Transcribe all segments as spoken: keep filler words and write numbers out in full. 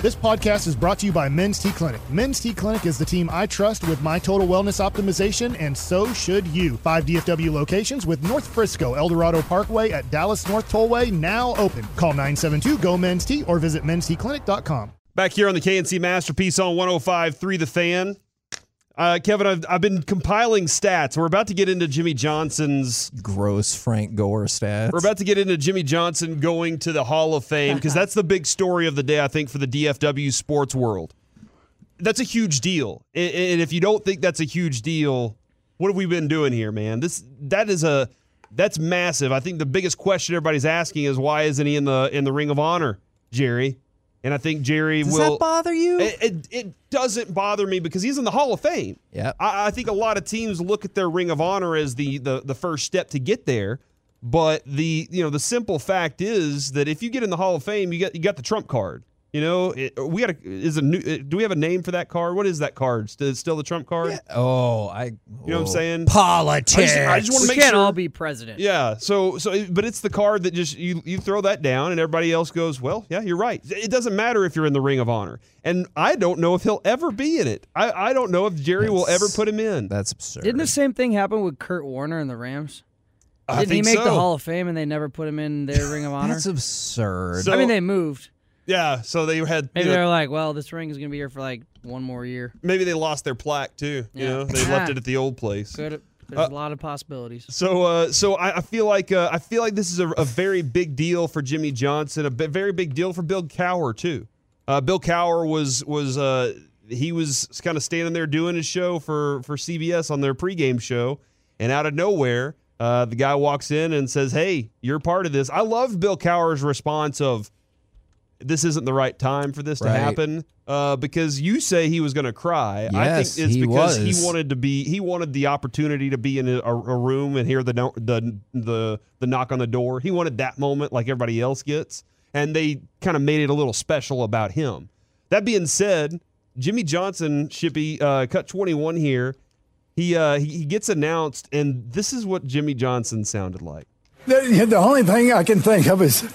This podcast is brought to you by Men's T Clinic. Men's T Clinic is the team I trust with my total wellness optimization, and so should you. Five D F W locations with North Frisco, El Dorado Parkway at Dallas North Tollway now open. Call nine seven two, G O, Men's T or visit mens t clinic dot com. Back here on the K N C Masterpiece on one oh five point three The Fan. Uh, Kevin, I've, I've been compiling stats. We're about to get into Jimmy Johnson's... gross Frank Gore stats. We're about to get into Jimmy Johnson going to the Hall of Fame because that's the big story of the day, I think, for the D F W sports world. That's a huge deal. And, and if you don't think that's a huge deal, what have we been doing here, man? This that is a that's massive. I think the biggest question everybody's asking is why isn't he in the in the Ring of Honor, Jerry? And I think Jerry Does will. Does that bother you? It, it, it doesn't bother me because he's in the Hall of Fame. Yeah. I, I think a lot of teams look at their Ring of Honor as the, the the first step to get there. But the you know the simple fact is that if you get in the Hall of Fame, you got you got the trump card. You know, it, we got a is a new. Do we have a name for that card? What is that card? Is it still the trump card? Yeah. Oh, I. You know what I'm saying? Politics. I just, I just want to we make can't sure. all be president. Yeah. So so, but it's the card that just you you throw that down, and everybody else goes, well, yeah, you're right. It doesn't matter if you're in the Ring of Honor, and I don't know if he'll ever be in it. I I don't know if Jerry That's, will ever put him in. That's absurd. Didn't the same thing happen with Kurt Warner and the Rams? I Didn't he think make so. the Hall of Fame and they never put him in their Ring of Honor? That's absurd. So- I mean, they moved. Yeah. So they had Maybe you know, they're like, well, this ring is going to be here for like one more year. maybe they lost their plaque too. You Yeah. know, they left it at the old place. Good. There's Uh, a lot of possibilities. So, uh, so I, I feel like uh, I feel like this is a, a very big deal for Jimmy Johnson, a b- very big deal for Bill Cowher too. Uh, Bill Cowher was was uh, he was kind of standing there doing his show for for C B S on their pregame show, and out of nowhere, uh, the guy walks in and says, "Hey, you're part of this." I love Bill Cowher's response of, "This isn't the right time for this to Right. happen," uh, because you say he was going to cry. I Yes, think it's he because was. he wanted to be. He wanted the opportunity to be in a, a room and hear the no- the the the knock on the door. He wanted that moment like everybody else gets, and they kind of made it a little special about him. That being said, Jimmy Johnson, Shippy, uh, cut twenty-one here. He, uh, he he gets announced, and this is what Jimmy Johnson sounded like. The, the only thing I can think of is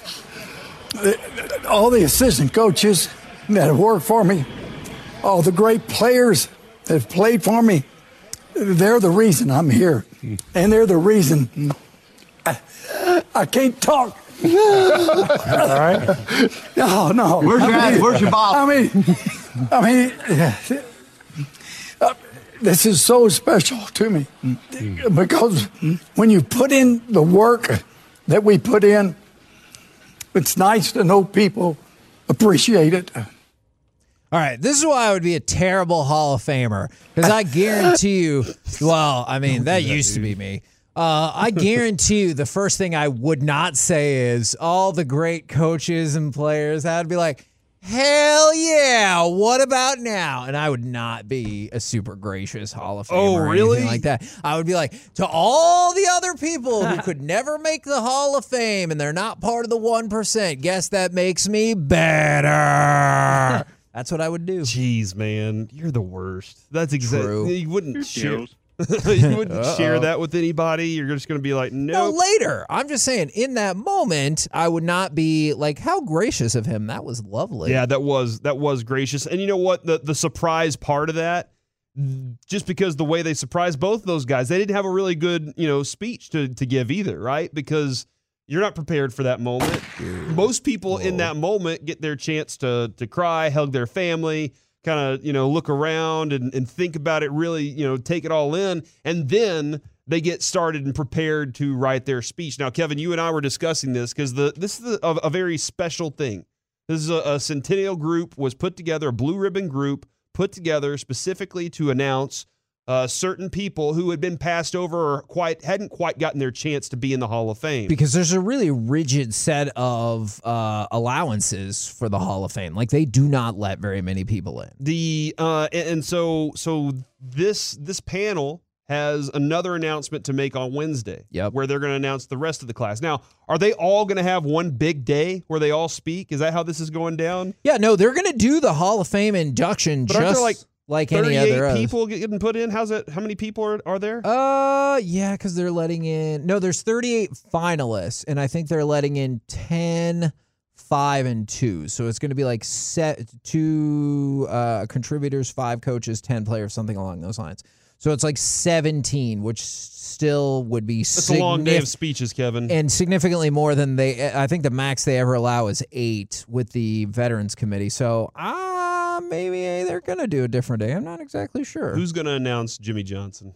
all the assistant coaches that have worked for me, all the great players that have played for me, they're the reason I'm here. And they're the reason I, I can't talk. All right. No, no. Where's your, I mean, where's your ball? I mean, I mean, uh, this is so special to me because when you put in the work that we put in, it's nice to know people appreciate it. All right, this is why I would be a terrible Hall of Famer, because I guarantee you, well, I mean, that used to be me. Uh, I guarantee you the first thing I would not say is all the great coaches and players. I'd be like, hell yeah, what about now? And I would not be a super gracious Hall of Famer Oh, or really? anything like that. I would be like, to all the other people who could never make the Hall of Fame and they're not part of the one percent, guess that makes me better. That's what I would do. Jeez, man, you're the worst. That's exactly. True. You wouldn't share. you wouldn't share that with anybody. You're just going to be like, No, no. later. I'm just saying, in that moment, I would not be like, how gracious of him. That was lovely. Yeah, that was that was gracious. And you know what? The the surprise part of that, just because the way they surprised both those guys, they didn't have a really good you know speech to to give either, right? Because you're not prepared for that moment. Most people in that moment get their chance to to cry, hug their family, kind of, you know, look around and, and think about it, really, you know, take it all in. And then they get started and prepared to write their speech. Now, Kevin, you and I were discussing this because the this is a, a very special thing. This is a, a Centennial group was put together, a blue ribbon group put together specifically to announce uh, certain people who had been passed over or quite hadn't quite gotten their chance to be in the Hall of Fame. Because there's a really rigid set of uh, allowances for the Hall of Fame. Like, they do not let very many people in. The uh, and, and so so this this panel has another announcement to make on Wednesday. Yep. Where they're going to announce the rest of the class. Now, are they all going to have one big day where they all speak? Is that how this is going down? Yeah, no, they're going to do the Hall of Fame induction But aren't just there like like any other. thirty-eight others. people getting put in? How's it? How many people are, are there? Uh, yeah, because they're letting in. No, there's thirty-eight finalists, and I think they're letting in ten five and two. So it's going to be like set two uh, contributors, five coaches, ten players, something along those lines. So it's like seventeen, which still would be That's a long day of speeches, Kevin. And significantly more than they, I think the max they ever allow is eight with the Veterans Committee. So ah, uh, maybe they're going to do a different day. I'm not exactly sure. Who's going to announce Jimmy Johnson?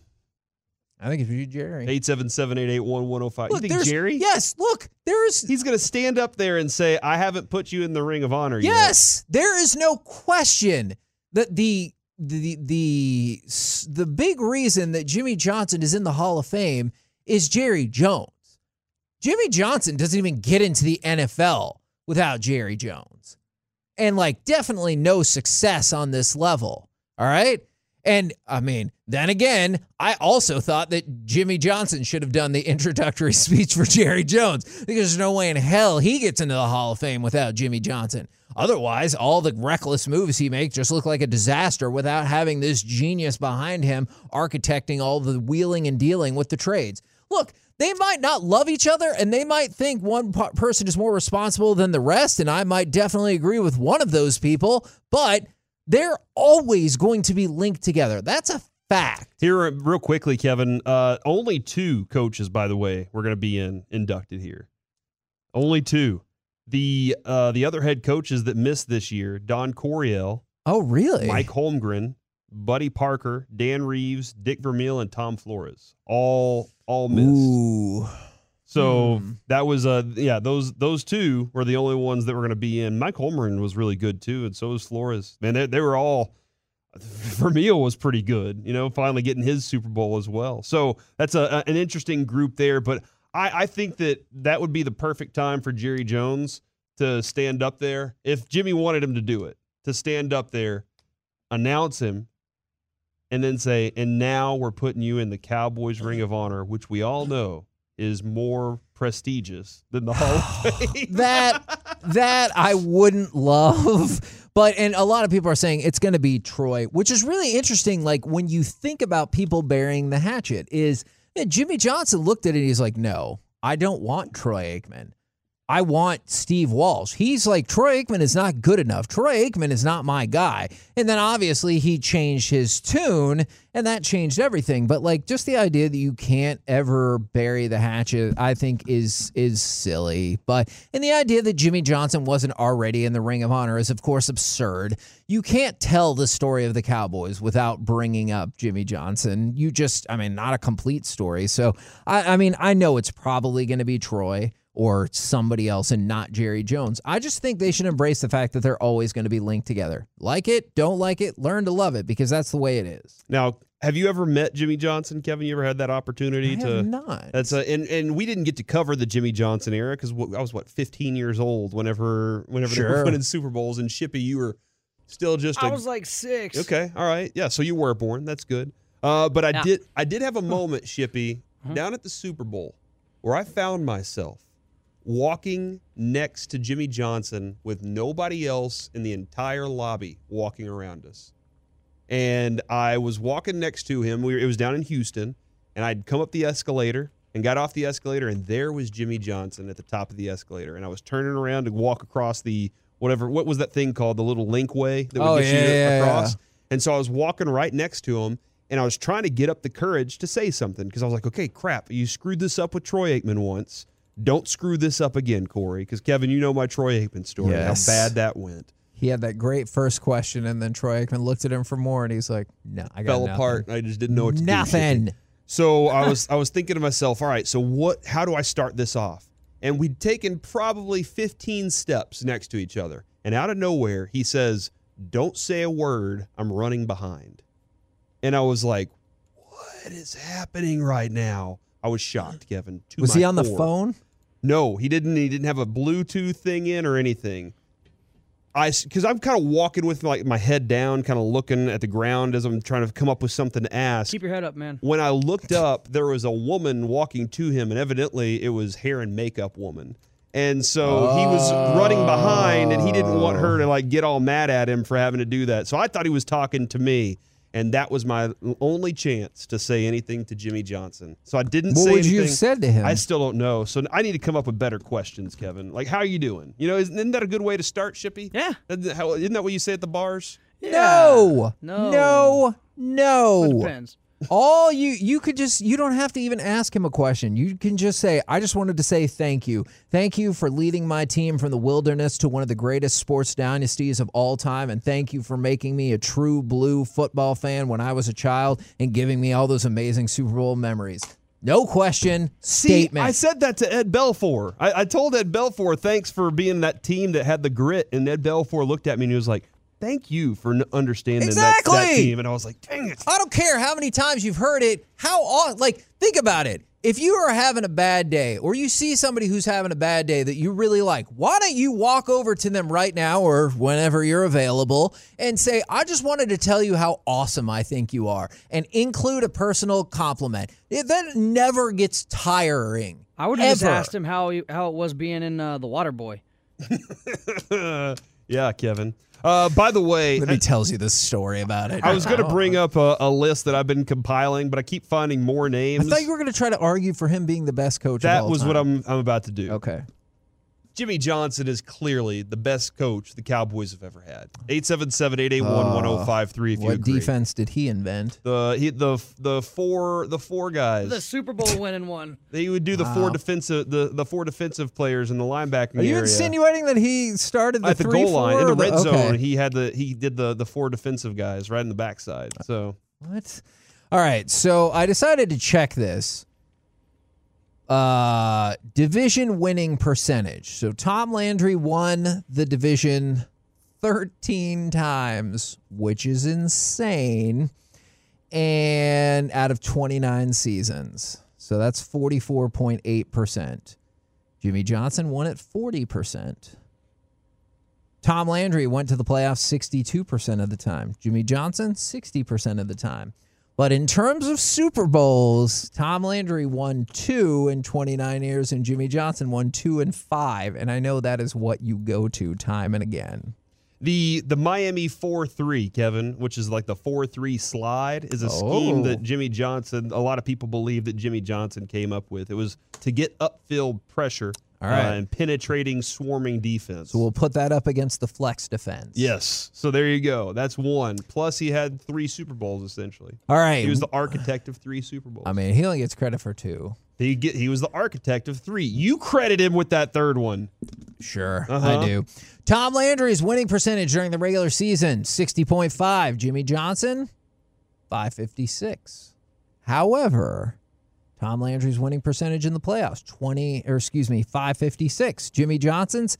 I think it's you, Jerry. eight seven seven, eight eight one, one oh five. Look, You think Jerry? Yes, look, there's... He's going to stand up there and say, I haven't put you in the Ring of Honor yet. Yes, there is no question that the... The, the the big reason that Jimmy Johnson is in the Hall of Fame is Jerry Jones. Jimmy Johnson doesn't even get into the N F L without Jerry Jones. And, like, definitely no success on this level, all right? And, I mean, then again, I also thought that Jimmy Johnson should have done the introductory speech for Jerry Jones because there's no way in hell he gets into the Hall of Fame without Jimmy Johnson. Otherwise, all the reckless moves he makes just look like a disaster without having this genius behind him architecting all the wheeling and dealing with the trades. Look, they might not love each other, and they might think one p- person is more responsible than the rest, and I might definitely agree with one of those people, but they're always going to be linked together. That's a fact. Here, real quickly, Kevin, uh, only two coaches, by the way, we're going to be in inducted here. Only two. The uh, the other head coaches that missed this year, Don Coryell. Oh, really? Mike Holmgren, Buddy Parker, Dan Reeves, Dick Vermeil, and Tom Flores. All all missed. Ooh. So hmm. that was, uh, yeah, those those two were the only ones that were going to be in. Mike Holmgren was really good, too, and so was Flores. Man, they, they were all, Vermeil was pretty good, you know, finally getting his Super Bowl as well. So that's a, a, an interesting group there, but I, I think that that would be the perfect time for Jerry Jones to stand up there. If Jimmy wanted him to do it, to stand up there, announce him, and then say, and now we're putting you in the Cowboys Ring of Honor, which we all know is more prestigious than the Hall of Fame. that that I wouldn't love. But, and a lot of people are saying it's going to be Troy, which is really interesting. Like, when you think about people burying the hatchet, is man, Jimmy Johnson looked at it and he's like, no, I don't want Troy Aikman. I want Steve Walsh. He's like, Troy Aikman is not good enough. Troy Aikman is not my guy. And then obviously he changed his tune, and that changed everything. But like, just the idea that you can't ever bury the hatchet, I think is is silly. But and the idea that Jimmy Johnson wasn't already in the Ring of Honor is, of course, absurd. You can't tell the story of the Cowboys without bringing up Jimmy Johnson. You just, I mean, not a complete story. So, I, I mean, I know it's probably going to be Troy or somebody else and not Jerry Jones. I just think they should embrace the fact that they're always going to be linked together. Like it, don't like it, learn to love it, because that's the way it is. Now, have you ever met Jimmy Johnson, Kevin? You ever had that opportunity I to? have not. That's a, and and we didn't get to cover the Jimmy Johnson era because I was what fifteen years old whenever whenever they Sure. were winning Super Bowls, and Shippy, you were still just a, I was like six. okay, all right, yeah. So you were born. That's good. Uh, but I Now- did I did have a moment, Shippy, down at the Super Bowl where I found myself walking next to Jimmy Johnson with nobody else in the entire lobby walking around us. And I was walking next to him. We were, it was down in Houston, and I'd come up the escalator and got off the escalator, and there was Jimmy Johnson at the top of the escalator. And I was turning around to walk across the whatever, what was that thing called? The little linkway that would Oh, get yeah, you yeah, across. yeah. And so I was walking right next to him, and I was trying to get up the courage to say something because I was like, okay, crap, you screwed this up with Troy Aikman once. Don't screw this up again, Corey, because, Kevin, you know my Troy Aikman story, Yes. how bad that went. He had that great first question, and then Troy Aikman looked at him for more, and he's like, no, I got Fell nothing. apart, and I just didn't know what to do. Nothing. So I was I was thinking to myself, all right, so what? How do I start this off? And we'd taken probably fifteen steps next to each other, and out of nowhere, he says, "Don't say a word. I'm running behind." And I was like, "What is happening right now?" I was shocked, Kevin. to Was my he on the core. phone? No, he didn't. He didn't have a Bluetooth thing in or anything. I, because I'm kind of walking with like my head down, kind of looking at the ground as I'm trying to come up with something to ask. Keep your head up, man. When I looked up, there was a woman walking to him, and evidently it was hair and makeup woman. And so he was running behind, and he didn't want her to like get all mad at him for having to do that. So I thought he was talking to me. And that was my only chance to say anything to Jimmy Johnson. So I didn't What say would anything. you have said to him? I still don't know. So I need to come up with better questions, Kevin. Like, how are you doing? You know, isn't, isn't that a good way to start, Shippy? Yeah. Isn't that, how, isn't that what you say at the bars? No. No. No. No. It depends. All you you could just you don't have to even ask him a question. You can just say, I just wanted to say thank you. Thank you for leading my team from the wilderness to one of the greatest sports dynasties of all time, and thank you for making me a true blue football fan when I was a child and giving me all those amazing Super Bowl memories. No question, statement. See, I said that to Ed Belfour. I, I told Ed Belfour, thanks for being that team that had the grit, and Ed Belfour looked at me and he was like, thank you for n- understanding that, Exactly. that team. And I was like, dang it. I don't care how many times you've heard it. How au- like think about it. If you are having a bad day or you see somebody who's having a bad day that you really like, why don't you walk over to them right now or whenever you're available and say, I just wanted to tell you how awesome I think you are, and include a personal compliment. It, that never gets tiring. I would have just Ever. asked him how he, how it was being in uh, the Water Boy. Yeah, Kevin. Uh, by the way, Let me tells you this story about it. I was going to bring up a, a list that I've been compiling, but I keep finding more I names. thought you were going to try to argue for him being the best coach of that all was time. what I'm I'm about to do. Okay. Jimmy Johnson is clearly the best coach the Cowboys have ever had. eight seven seven, eight eight one, one oh five three if you What agree. defense did he invent? The he, the the four the four guys. The Super Bowl winning one. They would do the four defensive the, the four defensive players in the linebacking Are you area. insinuating that he started the At the three, goal line four, in the or red okay. zone, he had the he did the the four defensive guys right in the backside. So What? All right, so I decided to check this. Uh, division winning percentage. So Tom Landry won the division thirteen times, which is insane, and out of twenty-nine seasons. So that's forty-four point eight percent. Jimmy Johnson won at forty percent. Tom Landry went to the playoffs sixty-two percent of the time. Jimmy Johnson, sixty percent of the time. But in terms of Super Bowls, Tom Landry won two in twenty-nine years, and Jimmy Johnson won two in five. And I know that is what you go to time and again. the the Miami four three, Kevin, which is like the four three slide, is a scheme Oh. that Jimmy Johnson, a lot of people believe that Jimmy Johnson came up with. It was to get upfield pressure All right. uh, and penetrating, swarming defense. So we'll put that up against the flex defense. Yes. So there you go. That's one. Plus, he had three Super Bowls, essentially. All right. He was the architect of three Super Bowls. I mean, he only gets credit for two. he, get, he was the architect of three. You credit him with that third one. Sure, Uh-huh. I do. Tom Landry's winning percentage during the regular season, sixty point five. Jimmy Johnson, five fifty-six. However, Tom Landry's winning percentage in the playoffs, twenty, or excuse me, five fifty-six. Jimmy Johnson's,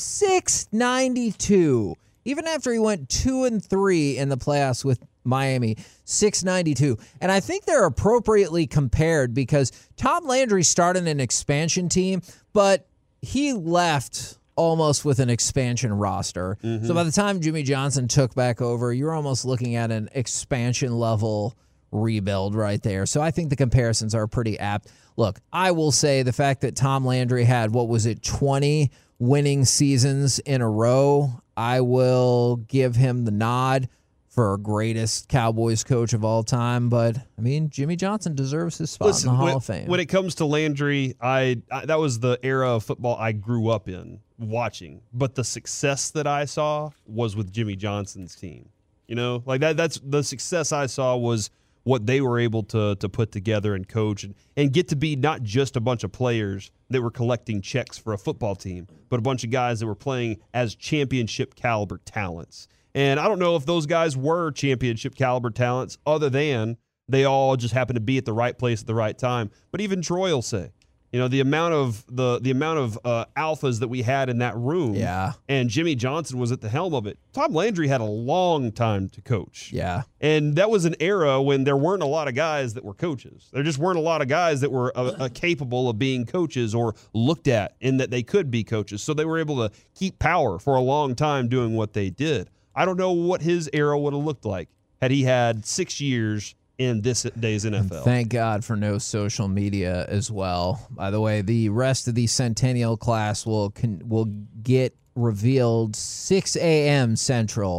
six ninety-two. Even after he went two and three in the playoffs with Miami, six ninety-two. And I think they're appropriately compared because Tom Landry started an expansion team, but he left almost with an expansion roster. Mm-hmm. So by the time Jimmy Johnson took back over, you're almost looking at an expansion level rebuild right there. So I think the comparisons are pretty apt. Look, I will say the fact that Tom Landry had, what was it, twenty winning seasons in a row, I will give him the nod for greatest Cowboys coach of all time. But, I mean, Jimmy Johnson deserves his spot Listen, in the Hall when, of Fame. when it comes to Landry, I, I that was the era of football I grew up in watching. But the success that I saw was with Jimmy Johnson's team. You know, like that. That's the success I saw was what they were able to to put together and coach and, and get to be not just a bunch of players that were collecting checks for a football team, but a bunch of guys that were playing as championship caliber talents. And I don't know if those guys were championship caliber talents other than they all just happened to be at the right place at the right time. But even Troy will say, you know, the amount of the the amount of uh, alphas that we had in that room, Yeah. and Jimmy Johnson was at the helm of it. Tom Landry had a long time to coach. yeah. And that was an era when there weren't a lot of guys that were coaches. There just weren't a lot of guys that were uh, uh, capable of being coaches or looked at in that they could be coaches. So they were able to keep power for a long time doing what they did. I don't know what his era would have looked like had he had six years in this day's N F L. Thank God for no social media as well. By the way, the rest of the Centennial class will can, will get revealed six a.m. Central.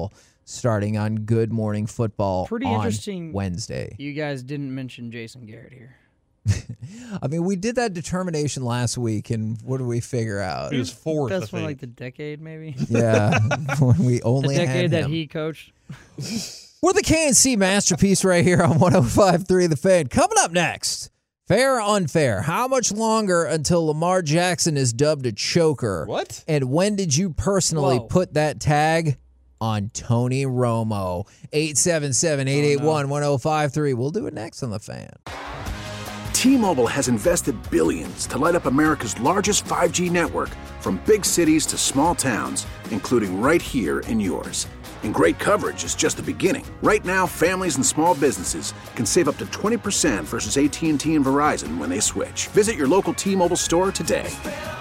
starting on Good Morning Football Pretty on interesting. Wednesday. You guys didn't mention Jason Garrett here. I mean, we did that determination last week, and what did we figure out? He was fourth, I Best one think. like the decade, maybe. Yeah, when we The only had decade that him. he coached. We're the K and C masterpiece right here on one oh five point three The Fan. Coming up next, fair or unfair? How much longer until Lamar Jackson is dubbed a choker? What? And when did you personally Whoa. put that tag on Tony Romo? eight seven seven, eight eight one, one oh five three. We'll do it next on The Fan. T-Mobile has invested billions to light up America's largest five G network, from big cities to small towns, including right here in yours. And great coverage is just the beginning. Right now, families and small businesses can save up to twenty percent versus A T and T and Verizon when they switch. Visit your local T-Mobile store today.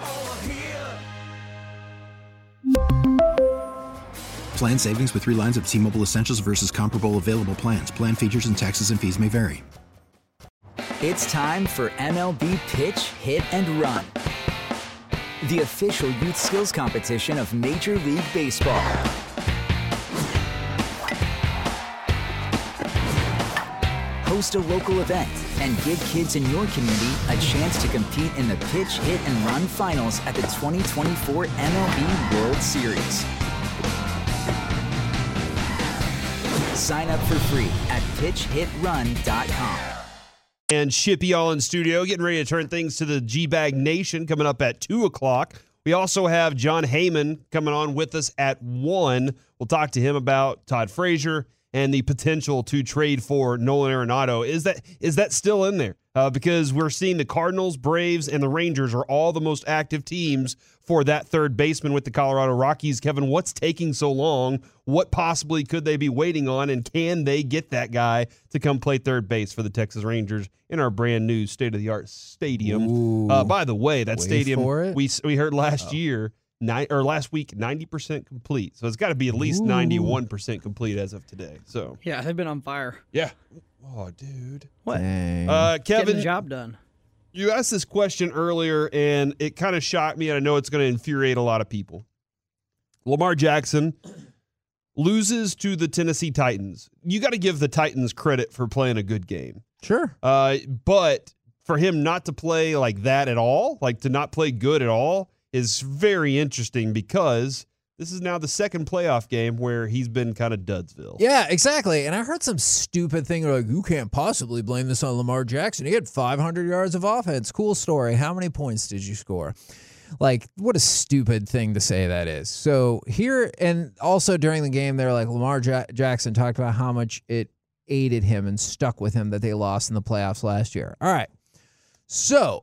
Plan savings with three lines of T-Mobile Essentials versus comparable available plans. Plan features and taxes and fees may vary. It's time for M L B Pitch, Hit, and Run, the official youth skills competition of Major League Baseball. Host a local event and give kids in your community a chance to compete in the Pitch, Hit, and Run finals at the twenty twenty-four M L B World Series. Sign up for free at pitch hit run dot com. And Shippy all in studio, getting ready to turn things to the G-Bag Nation coming up at two o'clock. We also have John Heyman coming on with us at one. We'll talk to him about Todd Frazier and the potential to trade for Nolan Arenado. Is that is that still in there? Uh, because we're seeing the Cardinals, Braves, and the Rangers are all the most active teams for that third baseman with the Colorado Rockies. Kevin, what's taking so long? What possibly could they be waiting on, and can they get that guy to come play third base for the Texas Rangers in our brand new state-of-the-art stadium? Uh, by the way, that Wait stadium for it. we we heard last Oh. year, Nine, or last week, ninety percent complete. So it's got to be at least Ooh. ninety-one percent complete as of today. So Yeah, they've been on fire. yeah. Oh, dude. What? Dang. Uh, Getting Kevin, the job done. you asked this question earlier, and it kind of shocked me, and I know it's going to infuriate a lot of people. Lamar Jackson loses to the Tennessee Titans. You got to give the Titans credit for playing a good game. Sure. Uh, but for him not to play like that at all, like to not play good at all, is very interesting because this is now the second playoff game where he's been kind of Dudsville. Yeah, exactly. And I heard some stupid thing like, you can't possibly blame this on Lamar Jackson. He had five hundred yards of offense. Cool story. How many points did you score? Like, what a stupid thing to say that is. So here, and also during the game, they're like, Lamar ja- Jackson talked about how much it aided him and stuck with him that they lost in the playoffs last year. All right. So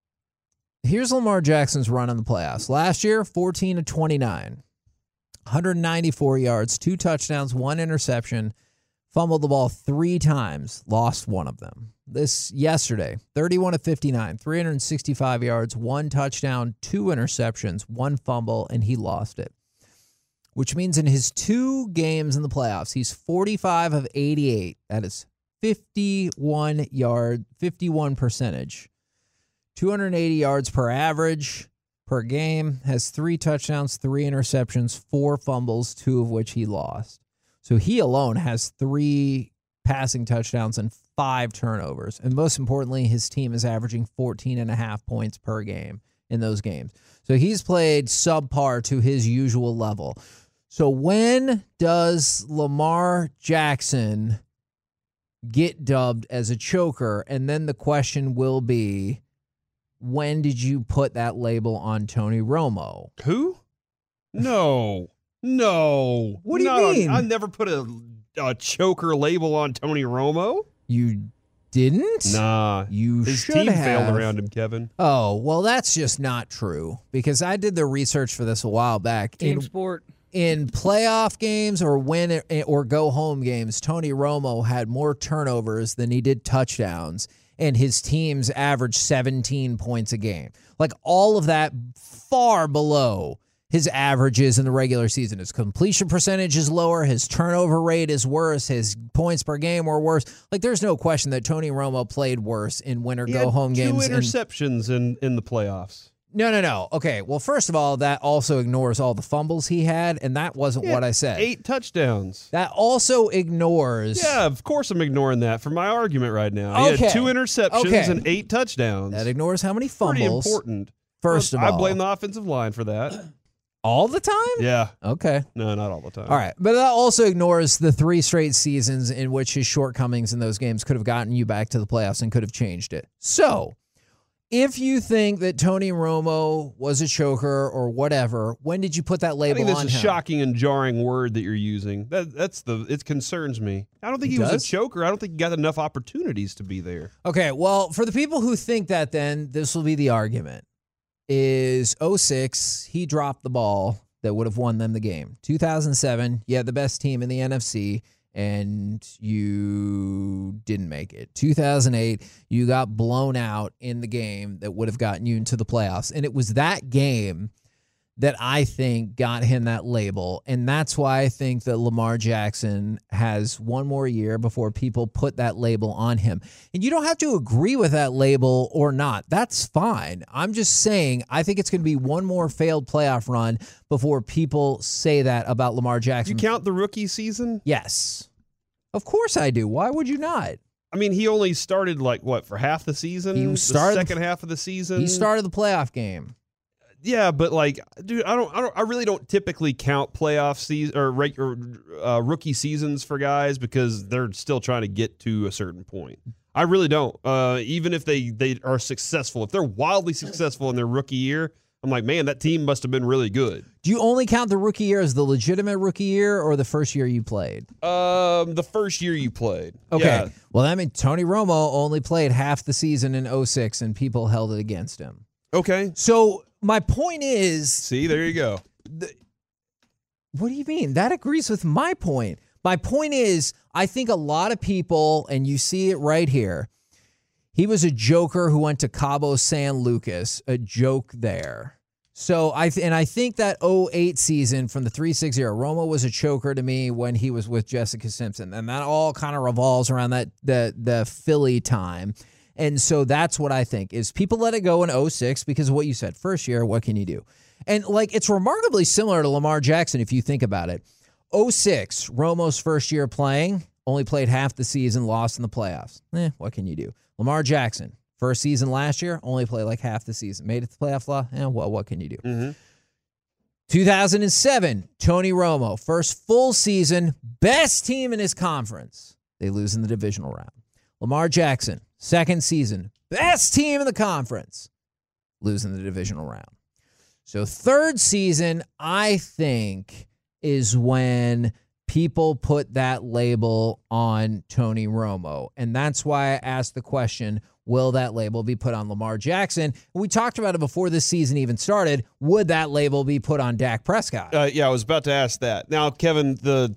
here's Lamar Jackson's run in the playoffs. Last year, fourteen to twenty-nine. one hundred ninety-four yards, two touchdowns, one interception, fumbled the ball three times, lost one of them. This yesterday, thirty-one to fifty-nine, three hundred sixty-five yards, one touchdown, two interceptions, one fumble, and he lost it. Which means in his two games in the playoffs, he's forty-five of eighty-eight. That is fifty-one yard, fifty-one percentage. two hundred eighty yards per average per game, has three touchdowns, three interceptions, four fumbles, two of which he lost. So he alone has three passing touchdowns and five turnovers. And most importantly, his team is averaging fourteen and a half points per game in those games. So he's played subpar to his usual level. So when does Lamar Jackson get dubbed as a choker? And then the question will be, when did you put that label on Tony Romo? Who? No. No. What do you Not on- mean? I never put a, a choker label on Tony Romo. You didn't? Nah. You His should team have. failed around him, Kevin. Oh, well, that's just not true because I did the research for this a while back. Team In, sport. in playoff games or win or go home games, Tony Romo had more turnovers than he did touchdowns, and his teams averaged seventeen points a game. Like all of that far below his averages in the regular season. His completion percentage is lower. His turnover rate is worse. His points per game were worse. Like, there's no question that Tony Romo played worse in win or He go had home two games. and- interceptions in, in the playoffs. No, no, no. Okay, well, first of all, that also ignores all the fumbles he had, and that wasn't Yeah, what I said. Eight touchdowns. That also ignores... Yeah, of course I'm ignoring that for my argument right now. He Okay. had two interceptions Okay. and eight touchdowns. That ignores how many Pretty fumbles. important. First of I all. blame the offensive line for that. All the time? Yeah. Okay. No, not all the time. All right. But that also ignores the three straight seasons in which his shortcomings in those games could have gotten you back to the playoffs and could have changed it. So, if you think that Tony Romo was a choker or whatever, when did you put that I label think that's on a him? shocking and jarring word that you're using. That that's the it concerns me. I don't think It he was does? a choker. I don't think he got enough opportunities to be there. Okay, well, for the people who think that, then this will be the argument. Is oh six, he dropped the ball that would have won them the game. two thousand seven, you had the best team in the N F C, and you didn't make it. two thousand eight, you got blown out in the game that would have gotten you into the playoffs. And it was that game that I think got him that label. And that's why I think that Lamar Jackson has one more year before people put that label on him. And you don't have to agree with that label or not. That's fine. I'm just saying I think it's going to be one more failed playoff run before people say that about Lamar Jackson. You count the rookie season? Yes. Of course I do. Why would you not? I mean, he only started like what for half the season. He the started the- second half of the season. He started the playoff game. Yeah, but like, dude, I don't, I don't, I really don't typically count playoff season or regular uh, rookie seasons for guys because they're still trying to get to a certain point. I really don't. Uh, even if they they are successful, if they're wildly successful in their rookie year, I'm like, man, that team must have been really good. Do you only count the rookie year as the legitimate rookie year or the first year you played? Um, the first year you played. Okay. Yeah. Well, that means Tony Romo only played half the season in oh six, and people held it against him. Okay. So my point is... See, there you go. The, what do you mean? That agrees with my point. My point is, I think a lot of people, and you see it right here, he was a joker who went to Cabo San Lucas, a joke there. So I th- and I think that oh eight season from the three six era, Romo was a choker to me when he was with Jessica Simpson, and that all kind of revolves around that the the Philly time. And so that's what I think is people let it go in oh six because of what you said. First year, what can you do? And like it's remarkably similar to Lamar Jackson if you think about it. oh six, Romo's first year playing, only played half the season, lost in the playoffs. Eh, what can you do? Lamar Jackson, first season last year, only played like half the season. Made it to the playoff law. Eh, well, what can you do? Mm-hmm. two thousand seven, Tony Romo, first full season, best team in his conference. They lose in the divisional round. Lamar Jackson, second season, best team in the conference, lose in the divisional round. So third season, I think, is when people put that label on Tony Romo. And that's why I asked the question, will that label be put on Lamar Jackson? We talked about it before this season even started. Would that label be put on Dak Prescott? Uh, yeah, I was about to ask that. Now, Kevin, the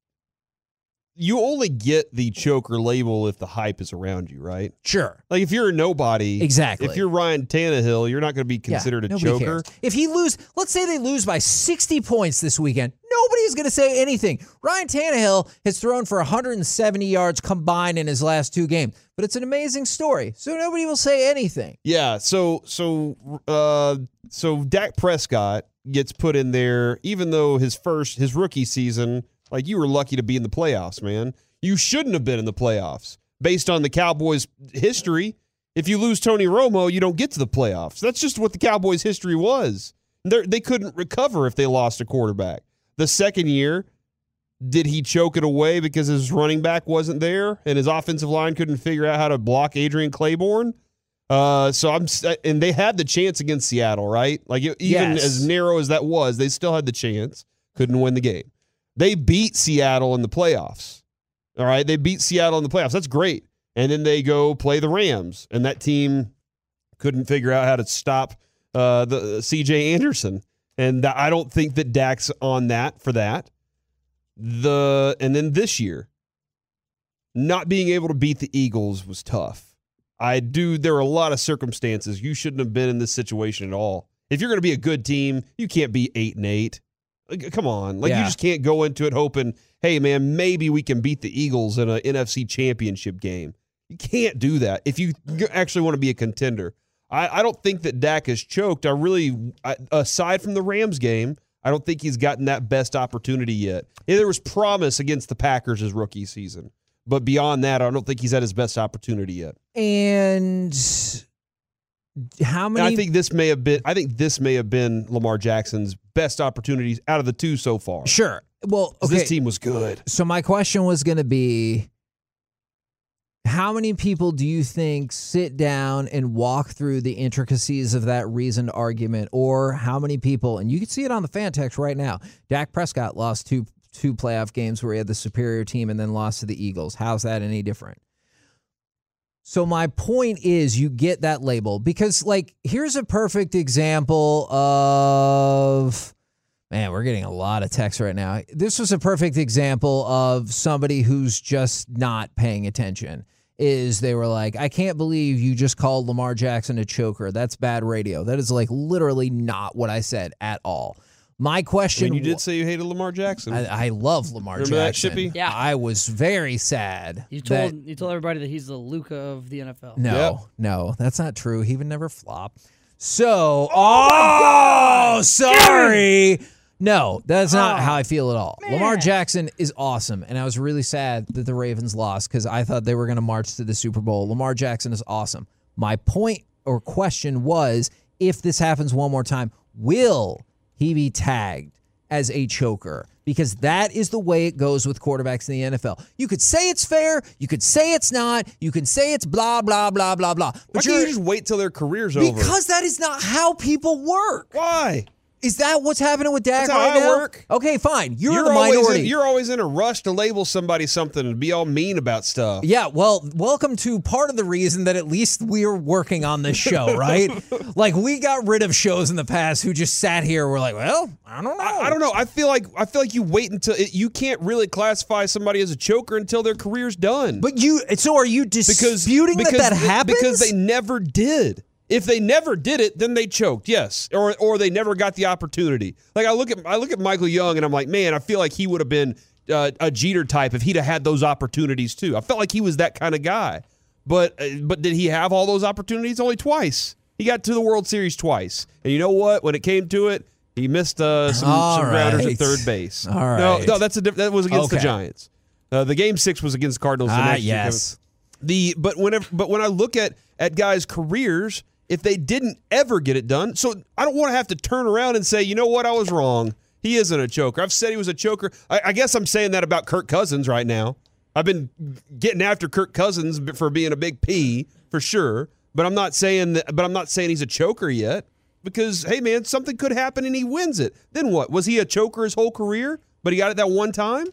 you only get the choker label if the hype is around you, right? Sure. Like if you're a nobody, Exactly. If you're Ryan Tannehill, you're not going to be considered Yeah, a nobody choker. cares. If he lose, let's say they lose by sixty points this weekend, nobody is going to say anything. Ryan Tannehill has thrown for one hundred seventy yards combined in his last two games, but it's an amazing story, so nobody will say anything. Yeah, so so uh, so Dak Prescott gets put in there, even though his first his rookie season, like you were lucky to be in the playoffs, man. You shouldn't have been in the playoffs based on the Cowboys' history. If you lose Tony Romo, you don't get to the playoffs. That's just what the Cowboys' history was. They're, they couldn't recover if they lost a quarterback. The second year, did he choke it away because his running back wasn't there and his offensive line couldn't figure out how to block Adrian Claiborne? Uh, so I'm, and they had the chance against Seattle, right? Like even Yes. as narrow as that was, they still had the chance. Couldn't win the game. They beat Seattle in the playoffs. All right, they beat Seattle in the playoffs. That's great. And then they go play the Rams, and that team couldn't figure out how to stop uh, the C J Anderson. And I don't think that Dak's on that for that. The and then this year, not being able to beat the Eagles was tough. I do. There are a lot of circumstances. You shouldn't have been in this situation at all. If you're going to be a good team, you can't be eight and eight. Like, come on, like Yeah. you just can't go into it hoping, hey man, maybe we can beat the Eagles in an N F C Championship game. You can't do that if you actually want to be a contender. I, I don't think that Dak has choked. I really, I, aside from the Rams game, I don't think he's gotten that best opportunity yet. Yeah, there was promise against the Packers his rookie season. But beyond that, I don't think he's had his best opportunity yet. And how many? And I think this may have been. I think this may have been Lamar Jackson's best opportunities out of the two so far. Sure. Well, okay. This team was good. So my question was going to be, how many people do you think sit down and walk through the intricacies of that reasoned argument, or how many people? And you can see it on the fan text right now. Dak Prescott lost two. two playoff games where he had the superior team and then lost to the Eagles. How's that any different? So my point is you get that label because, like, here's a perfect example of, man, we're getting a lot of text right now. This was a perfect example of somebody who's just not paying attention. Is they were like, I can't believe you just called Lamar Jackson a choker. That's bad radio. That is, like, literally not what I said at all. My question. I mean, you did say you hated Lamar Jackson. I, I love Lamar Remember Jackson. That, Shippy? Yeah. I was very sad. You told that, you told everybody that he's the Luka of the N F L. No, yep. no, that's not true. He would never flop. So, oh, oh sorry. No, that's not oh, how I feel at all. Man. Lamar Jackson is awesome, and I was really sad that the Ravens lost because I thought they were going to march to the Super Bowl. Lamar Jackson is awesome. My point or question was, if this happens one more time, will he be tagged as a choker? Because that is the way it goes with quarterbacks in the N F L. You could say it's fair. You could say it's not. You can say it's blah, blah, blah, blah, blah. But Why can't you just wait till their career's because over? Because that is not how people work. Why? Is that what's happening with Dak That's how right I now? work. Okay, fine. You're, you're the minority. Always in, you're always in a rush to label somebody something and be all mean about stuff. Yeah, well, welcome to part of the reason that at least we're working on this show, right? Like, we got rid of shows in the past who just sat here and were like, well, I don't know. I, I don't know. I feel like I feel like you wait until it, you can't really classify somebody as a choker until their career's done. But you, so are you disputing because, that that because happens? Because they never did. If they never did it, then they choked, yes, or or they never got the opportunity. Like I look at I look at Michael Young and I'm like, man, I feel like he would have been uh, a Jeter type if he'd have had those opportunities too. I felt like he was that kind of guy. But uh, but did he have all those opportunities? Only twice. He got to the World Series twice, and you know what? When it came to it, he missed uh, some, some right. grounders at third base. All right. No, no, that's a diff- that was against okay. the Giants. Uh, the game six was against the Cardinals. The ah, next yes. Year. The but whenever but when I look at at guys' careers. If they didn't ever get it done, so I don't want to have to turn around and say, you know what, I was wrong. He isn't a choker. I've said he was a choker. I, I guess I'm saying that about Kirk Cousins right now. I've been getting after Kirk Cousins for being a big P for sure, but I'm not saying that. But I'm not saying he's a choker yet because hey, man, something could happen and he wins it. Then what? Was he a choker his whole career? But he got it that one time.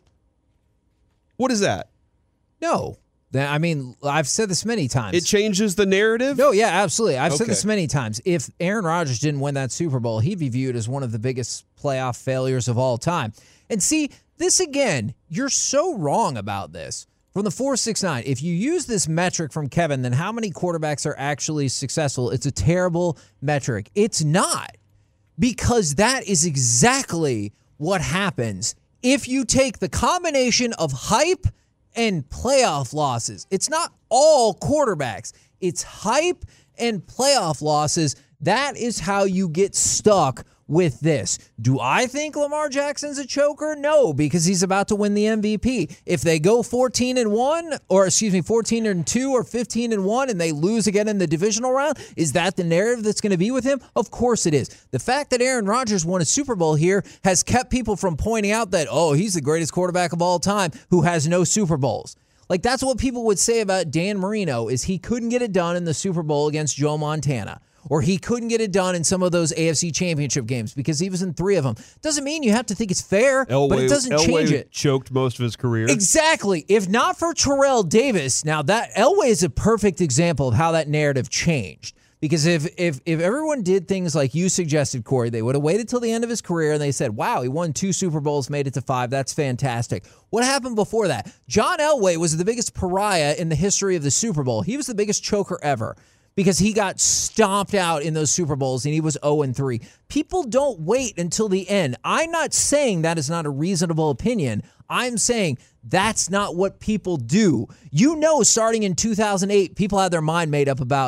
What is that? No. I mean, I've said this many times. It changes the narrative? No, yeah, absolutely. I've okay. said this many times. If Aaron Rodgers didn't win that Super Bowl, he'd be viewed as one of the biggest playoff failures of all time. And see, this again, you're so wrong about this. From the four six nine, if you use this metric from Kevin, then how many quarterbacks are actually successful? It's a terrible metric. It's not. Because that is exactly what happens if you take the combination of hype and playoff losses. It's not all quarterbacks. It's hype and playoff losses. That is how you get stuck with this. Do I think Lamar Jackson's a choker? No, because he's about to win the M V P. If they go fourteen and one, or excuse me, fourteen and two or fifteen and one and they lose again in the divisional round, is that the narrative that's going to be with him? Of course it is. The fact that Aaron Rodgers won a Super Bowl here has kept people from pointing out that, oh, he's the greatest quarterback of all time who has no Super Bowls. Like, that's what people would say about Dan Marino, is he couldn't get it done in the Super Bowl against Joe Montana. Or he couldn't get it done in some of those A F C championship games because he was in three of them. Doesn't mean you have to think it's fair, Elway, but it doesn't Elway change it. Choked most of his career. Exactly. If not for Terrell Davis, now that Elway is a perfect example of how that narrative changed. Because if if if everyone did things like you suggested, Corey, they would have waited till the end of his career and they said, wow, he won two Super Bowls, made it to five. That's fantastic. What happened before that? John Elway was the biggest pariah in the history of the Super Bowl. He was the biggest choker ever, because he got stomped out in those Super Bowls and he was oh and three. People don't wait until the end. I'm not saying that is not a reasonable opinion. I'm saying that's not what people do. You know, starting in two thousand eight, people had their mind made up about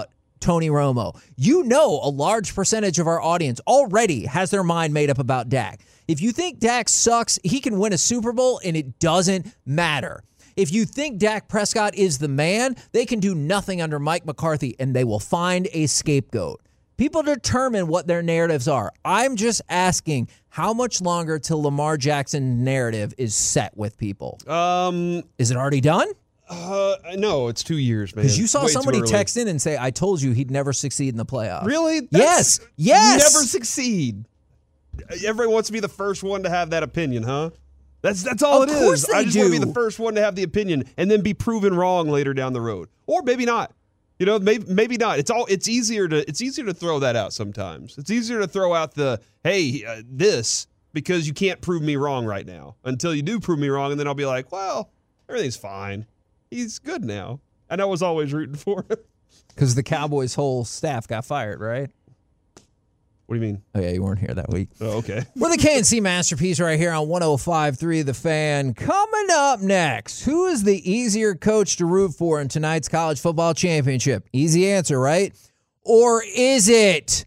Tony Romo. You know a large percentage of our audience already has their mind made up about Dak. If you think Dak sucks, he can win a Super Bowl, and it doesn't matter. If you think Dak Prescott is the man, they can do nothing under Mike McCarthy, and they will find a scapegoat. People determine what their narratives are. I'm just asking how much longer till Lamar Jackson's narrative is set with people. Um, is it already done? Uh, no, it's two years, man. Because you saw Way somebody too early. text in and say, I told you he'd never succeed in the playoffs. Really? Yes. That's, Yes. Never succeed. Everyone wants to be the first one to have that opinion, huh? That's that's all Of it course is. they I just want to do. be the first one to have the opinion and then be proven wrong later down the road, or maybe not. You know, maybe maybe not. It's all. It's easier to. It's easier to throw that out sometimes. It's easier to throw out the hey uh, this because you can't prove me wrong right now until you do prove me wrong, and then I'll be like, well, everything's fine. He's good now, and I was always rooting for him. Because the Cowboys' whole staff got fired, right? What do you mean? Oh, yeah, you weren't here that week. Oh, okay. We're the K N C Masterpiece right here on one oh five point three The Fan. Coming up next, who is the easier coach to root for in tonight's college football championship? Easy answer, right? Or is it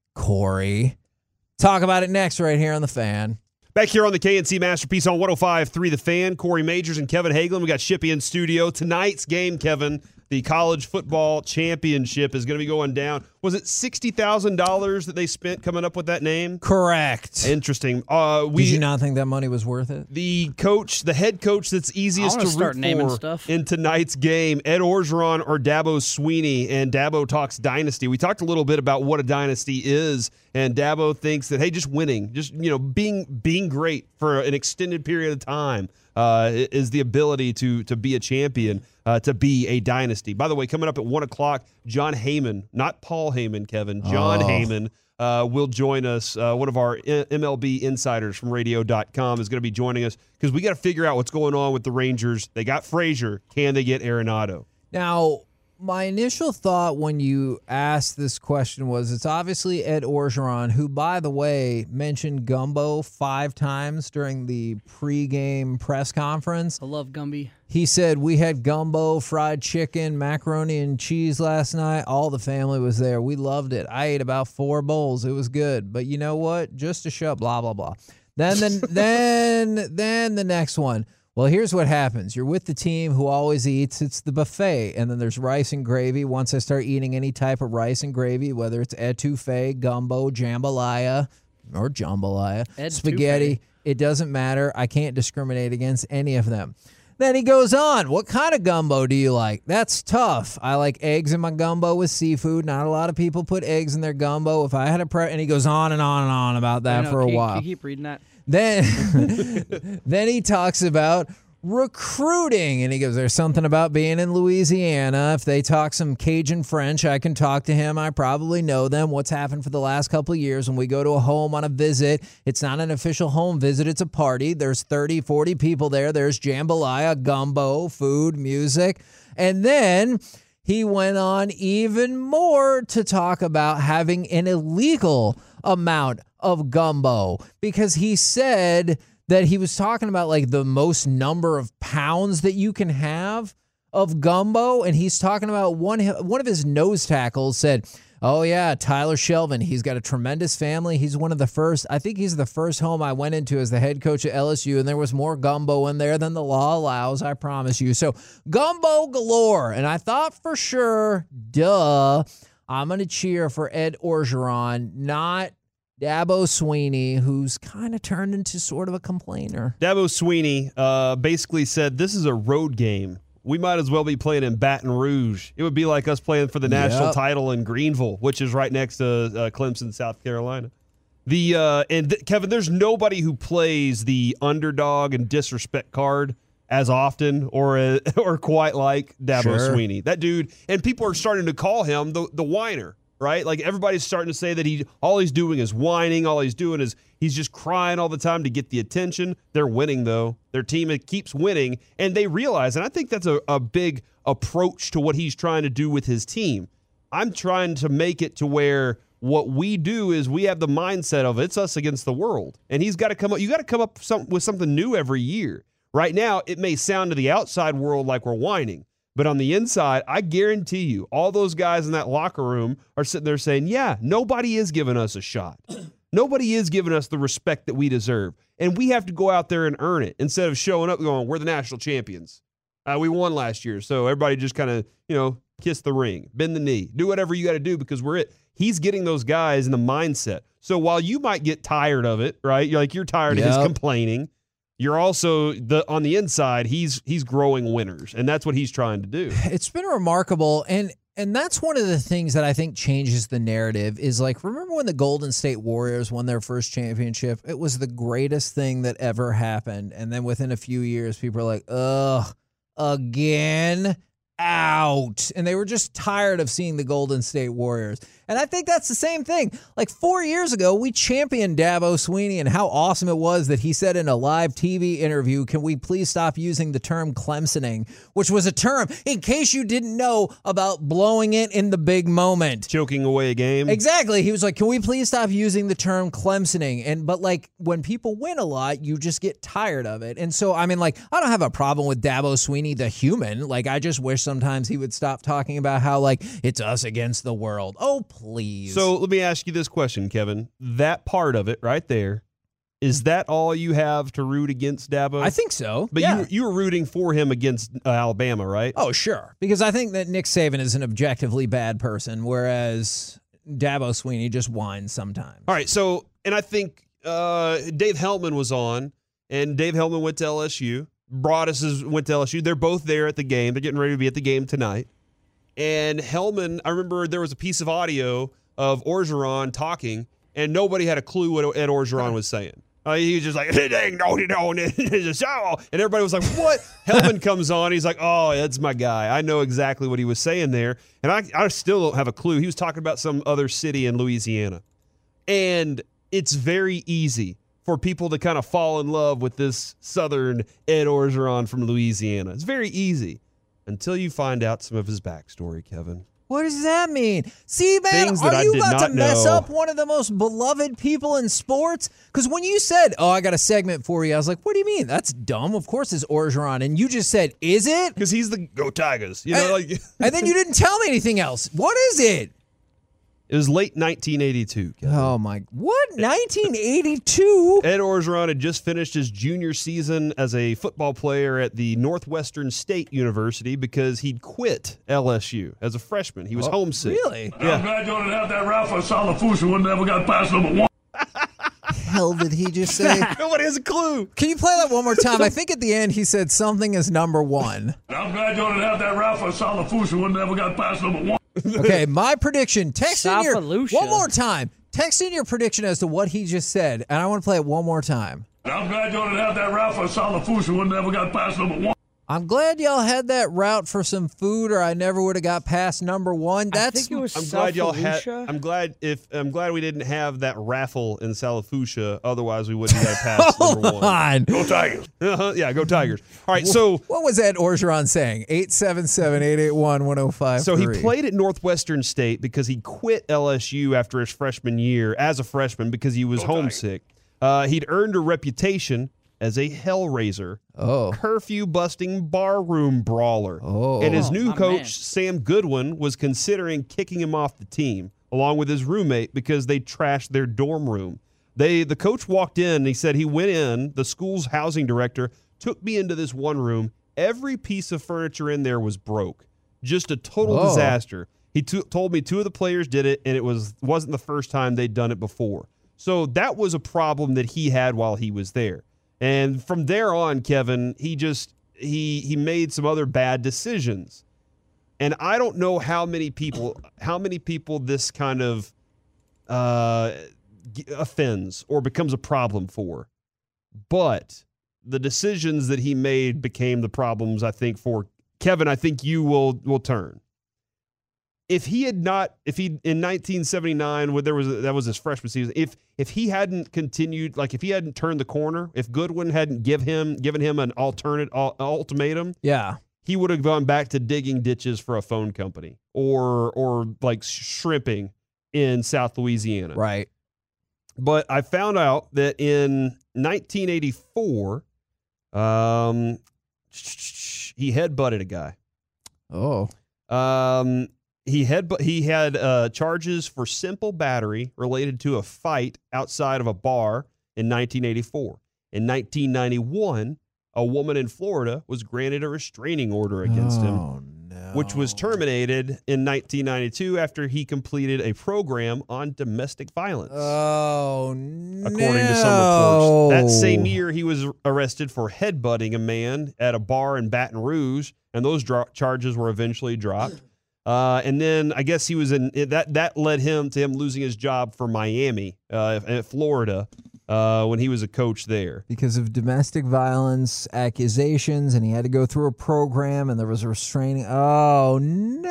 Corey? Talk about it next right here on The Fan. Back here on the K N C Masterpiece on one oh five point three The Fan, Corey Majors and Kevin Hagelin. We got Shippy in studio. Tonight's game, Kevin, the college football championship is going to be going down. Was it sixty thousand dollars that they spent coming up with that name? Correct. Interesting. Uh, we, Did you not think that money was worth it? The coach, the head coach that's easiest I to wanna start root naming for stuff. in tonight's game, Ed Orgeron or Dabo Sweeney, and Dabo talks dynasty. We talked a little bit about what a dynasty is, and Dabo thinks that, hey, just winning, just you know, being being great for an extended period of time uh, is the ability to to be a champion, uh, to be a dynasty. By the way, coming up at one o'clock, John Heyman, not Paul Heyman, Kevin, John Oh. Heyman. Uh, will join us. Uh, one of our M L B insiders from radio dot com is going to be joining us because we got to figure out what's going on with the Rangers. They got Frazier. Can they get Arenado? Now, my initial thought when you asked this question was it's obviously Ed Orgeron, who, by the way, mentioned Gumbo five times during the pregame press conference. I love Gumby. He said, we had gumbo, fried chicken, macaroni and cheese last night. All the family was there. We loved it. I ate about four bowls. It was good. But you know what? Just to show, blah, blah, blah. Then, then, then, then the next one. Well, here's what happens. You're with the team who always eats. It's the buffet, and then there's rice and gravy. Once I start eating any type of rice and gravy, whether it's etouffee, gumbo, jambalaya, or jambalaya, Etouffee. spaghetti, it doesn't matter. I can't discriminate against any of them. Then he goes on, what kind of gumbo do you like? That's tough. I like eggs in my gumbo with seafood. Not a lot of people put eggs in their gumbo. If I had a pre- and he goes on and on and on about that I know, for a can you- while. Can you keep reading that? Then, then he talks about recruiting, and he goes, there's something about being in Louisiana. If they talk some Cajun French, I can talk to him. I probably know them. What's happened for the last couple of years when we go to a home on a visit, it's not an official home visit, it's a party. There's thirty, forty people there. There's jambalaya, gumbo, food, music. And then he went on even more to talk about having an illegal amount of gumbo, because he said that he was talking about like the most number of pounds that you can have of gumbo, and he's talking about one one of his nose tackles said, oh yeah, Tyler Shelvin, he's got a tremendous family. He's one of the first, I think he's the first home I went into as the head coach at L S U, and there was more gumbo in there than the law allows, I promise you. So gumbo galore, and I thought for sure, duh, I'm going to cheer for Ed Orgeron, not Dabo Sweeney, who's kind of turned into sort of a complainer. Dabo Sweeney uh, basically said, this is a road game. We might as well be playing in Baton Rouge. It would be like us playing for the national Yep. title in Greenville, which is right next to uh, Clemson, South Carolina. The uh, and th- Kevin, there's nobody who plays the underdog and disrespect card as often or uh, or quite like Dabo Sure. Sweeney. That dude, and people are starting to call him the the whiner. Right? Like everybody's starting to say that he all he's doing is whining. All he's doing is he's just crying all the time to get the attention. They're winning, though. Their team keeps winning, and they realize, and I think that's a, a big approach to what he's trying to do with his team. I'm trying to make it to where what we do is we have the mindset of it's us against the world. And he's got to come up, you got to come up some, with something new every year. Right now, it may sound to the outside world like we're whining, But on the inside, I guarantee you, all those guys in that locker room are sitting there saying, yeah, nobody is giving us a shot. Nobody is giving us the respect that we deserve. And we have to go out there and earn it instead of showing up going, we're the national champions. Uh, we won last year, so everybody just kind of, you know, kiss the ring, bend the knee, do whatever you got to do because we're it. He's getting those guys in the mindset. So while you might get tired of it, right? You're like you're tired Yep. of his complaining. You're also the on the inside. He's he's growing winners, and that's what he's trying to do. It's been remarkable, and and that's one of the things that I think changes the narrative. Is like, remember when the Golden State Warriors won their first championship? It was the greatest thing that ever happened, and then within a few years, people are like, ugh, again. Out. And they were just tired of seeing the Golden State Warriors. And I think that's the same thing. Like four years ago, we championed Dabo Swinney and how awesome it was that he said in a live T V interview, can we please stop using the term Clemsoning, which was a term, in case you didn't know, about blowing it in the big moment. Choking away a game. Exactly. He was like, can we please stop using the term Clemsoning? And but like when people win a lot, you just get tired of it. And so, I mean, like, I don't have a problem with Dabo Swinney, the human. Like, I just wish sometimes he would stop talking about how, like, it's us against the world. Oh, please. So let me ask you this question, Kevin. That part of it right there, is that all you have to root against Dabo? I think so. But yeah. you, you were rooting for him against uh, Alabama, right? Oh, sure. Because I think that Nick Saban is an objectively bad person, whereas Dabo Swinney just whines sometimes. All right. So, and I think uh, Dave Helman was on, and Dave Helman went to L S U. Broadus is, went to L S U. They're both there at the game. They're getting ready to be at the game tonight. And Hellman, I remember there was a piece of audio of Orgeron talking, and nobody had a clue what Ed Orgeron was saying. Uh, he was just like, dang, no, no, and everybody was like, what? Hellman comes on. He's like, oh, that's my guy. I know exactly what he was saying there. And I, I still don't have a clue. He was talking about some other city in Louisiana. And it's very easy for people to kind of fall in love with this Southern Ed Orgeron from Louisiana. It's very easy until you find out some of his backstory, Kevin. What does that mean? See, man, Things that are I you did about not to mess know. up one of the most beloved people in sports? Because when you said, oh, I got a segment for you, I was like, what do you mean? That's dumb. Of course it's Orgeron. And you just said, is it? Because he's the Go Tigers. You know, and, like and then you didn't tell me anything else. What is it? It was late nineteen eighty-two. Kevin. Oh, my. What? nineteen eighty-two? Ed Orgeron had just finished his junior season as a football player at the Northwestern State University because he'd quit L S U as a freshman. He was Oh, homesick. really? Yeah. I'm glad you don't have that route for Salafusa when never got past number one. Hell did he just say? Nobody has a clue. Can you play that one more time? I think at the end he said something is number one. I'm glad you don't have that route for Salafusa when never got past number one. Okay, my prediction. Text in your Safalucha. one more time. Text in your prediction as to what he just said, and I want to play it one more time. I'm glad you don't have that route for Salafusa when never got past number one. I'm glad y'all had that route for some food, or I never would have got past number one. That's I think it was I'm glad y'all had. Safalucha. I'm glad if I'm glad we didn't have that raffle in Salafusha. Otherwise, we wouldn't have passed hold number one. on. Go Tigers. Uh-huh. Yeah, go Tigers. All right, so What was Ed Orgeron saying? eight seven seven, eight eight one, one oh five so he played at Northwestern State because he quit L S U after his freshman year as a freshman because he was homesick. Uh, he'd earned a reputation as a hellraiser, Oh. curfew-busting barroom brawler. Oh. And his new my coach, man. Sam Goodwin, was considering kicking him off the team, along with his roommate, because they trashed their dorm room. They, the coach walked in, and he said he went in, the school's housing director took me into this one room. Every piece of furniture in there was broke. Just a total Oh. disaster. He t- told me two of the players did it, and it was, wasn't the first time they'd done it before. So that was a problem that he had while he was there. And from there on, Kevin, he just he he made some other bad decisions. And I don't know how many people how many people this kind of uh, offends or becomes a problem for. But the decisions that he made became the problems, I think, for Kevin. I think you will will turn. If he had not, if he in nineteen seventy-nine, when there was a, that was his freshman season, if if he hadn't continued, like if he hadn't turned the corner, if Goodwin hadn't give him given him an alternate uh, ultimatum, Yeah. he would have gone back to digging ditches for a phone company or or like shrimping in South Louisiana. Right. But I found out that in nineteen eighty-four, um, he headbutted a guy. Oh. Um, he had he had uh, charges for simple battery related to a fight outside of a bar in nineteen eighty-four. In nineteen ninety-one, a woman in Florida was granted a restraining order against oh, him, no. which was terminated in nineteen ninety-two after he completed a program on domestic violence. Oh, no. According to some reports. That same year, he was arrested for headbutting a man at a bar in Baton Rouge, and those dro- charges were eventually dropped. Uh, and then I guess he was in that. That led him to him losing his job for Miami, uh, at Florida, uh, when he was a coach there because of domestic violence accusations, and he had to go through a program, and there was a restraining. Oh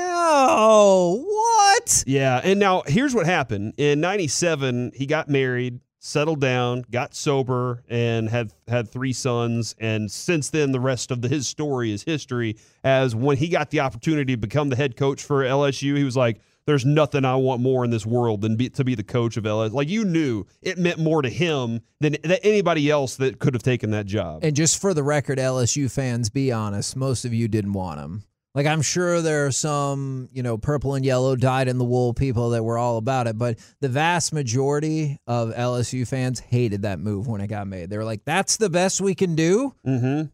no! What? Yeah, and now here's what happened in ninety-seven. He got married, settled down, got sober, and had had three sons. And since then, the rest of the, his story is history. As when he got the opportunity to become the head coach for L S U, he was like, there's nothing I want more in this world than be, to be the coach of L S U. Like, you knew it meant more to him than, than anybody else that could have taken that job. And just for the record, L S U fans, be honest, most of you didn't want him. Like, I'm sure there are some, you know, purple and yellow, dyed-in-the-wool people that were all about it, but the vast majority of L S U fans hated that move when it got made. They were like, that's the best we can do? Mm-hmm.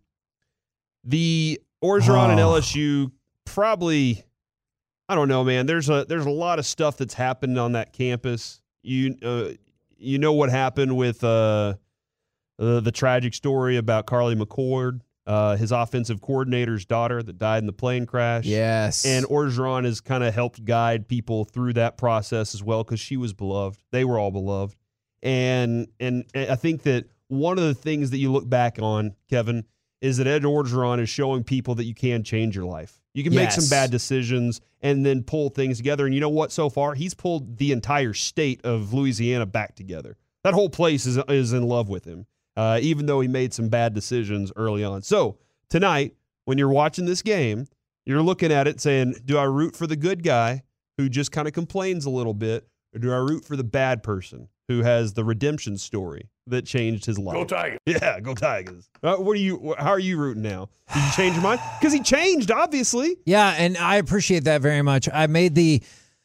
The Orgeron oh. and L S U probably, I don't know, man. There's a there's a lot of stuff that's happened on that campus. You uh, you know what happened with uh, the, the tragic story about Carly McCord. Uh, his offensive coordinator's daughter that died in the plane crash. Yes. And Orgeron has kind of helped guide people through that process as well because she was beloved. They were all beloved. And, and and I think that one of the things that you look back on, Kevin, is that Ed Orgeron is showing people that you can change your life. You can yes. make some bad decisions and then pull things together. And you know what? So far, he's pulled the entire state of Louisiana back together. That whole place is is in love with him. Uh, even though he made some bad decisions early on. So tonight, when you're watching this game, you're looking at it saying, do I root for the good guy who just kind of complains a little bit, or do I root for the bad person who has the redemption story that changed his life? Go Tigers. Yeah, go Tigers. Uh, what are you? How are you rooting now? Did you change your mind? Because he changed, obviously. Yeah, and I appreciate that very much. I made the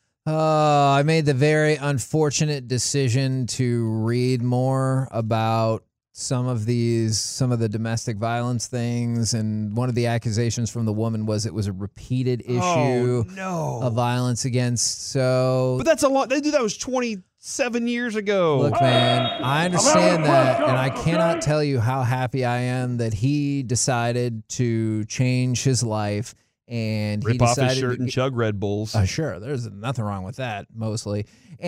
uh, I made the very unfortunate decision to read more about some of these, some of the domestic violence things, and one of the accusations from the woman was it was a repeated issue oh, no. of violence against. So, but that's a lot. They do that was twenty-seven years ago. Look, man, I understand that, and I cannot tell you how happy I am that he decided to change his life. And Rip he off decided his shirt to, and chug Red Bulls. Uh, sure, there's nothing wrong with that, mostly.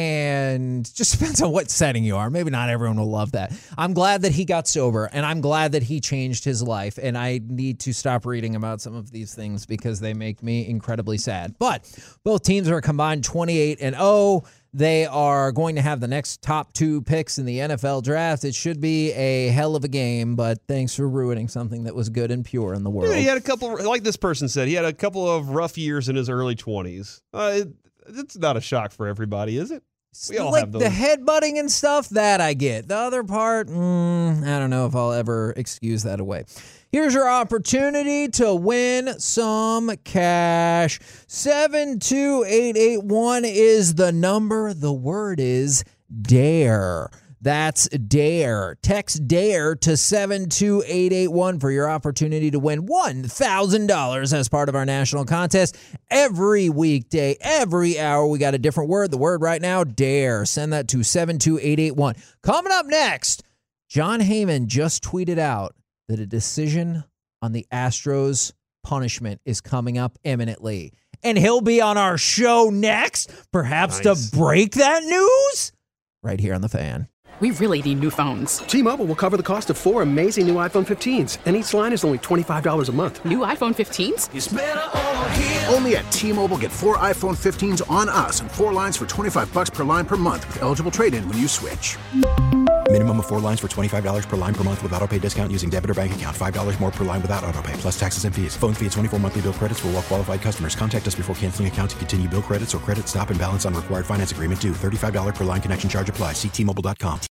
And just depends on what setting you are. Maybe not everyone will love that. I'm glad that he got sober, and I'm glad that he changed his life. And I need to stop reading about some of these things because they make me incredibly sad. But both teams are combined twenty-eight and oh. They are going to have the next top two picks in the N F L draft. It should be a hell of a game, but thanks for ruining something that was good and pure in the world. Dude, he had a couple, like this person said, he had a couple of rough years in his early twenties. Uh, it, it's not a shock for everybody, is it? We all like have those. The headbutting and stuff, that I get. The other part, mm, I don't know if I'll ever excuse that away. Here's your opportunity to win some cash. seven two eight eight one is the number. The word is DARE. That's DARE. Text DARE to seven two eight eight one for your opportunity to win one thousand dollars as part of our national contest. Every weekday, every hour, we got a different word. The word right now, DARE. Send that to seven two eight eight one. Coming up next, John Heyman just tweeted out that a decision on the Astros punishment is coming up imminently. And he'll be on our show next, perhaps nice. to break that news, right here on The Fan. We really need new phones. T-Mobile will cover the cost of four amazing new iPhone fifteens, and each line is only twenty-five dollars a month. New iPhone fifteens? It's better over here. Only at T-Mobile, get four iPhone fifteens on us and four lines for twenty-five dollars per line per month with eligible trade-in when you switch. Minimum of four lines for twenty-five dollars per line per month with autopay discount using debit or bank account. five dollars more per line without autopay, plus taxes and fees. Phone fee at twenty-four monthly bill credits for well-qualified customers. Contact us before canceling account to continue bill credits or credit stop and balance on required finance agreement due. thirty-five dollars per line connection charge applies. See T Mobile dot com.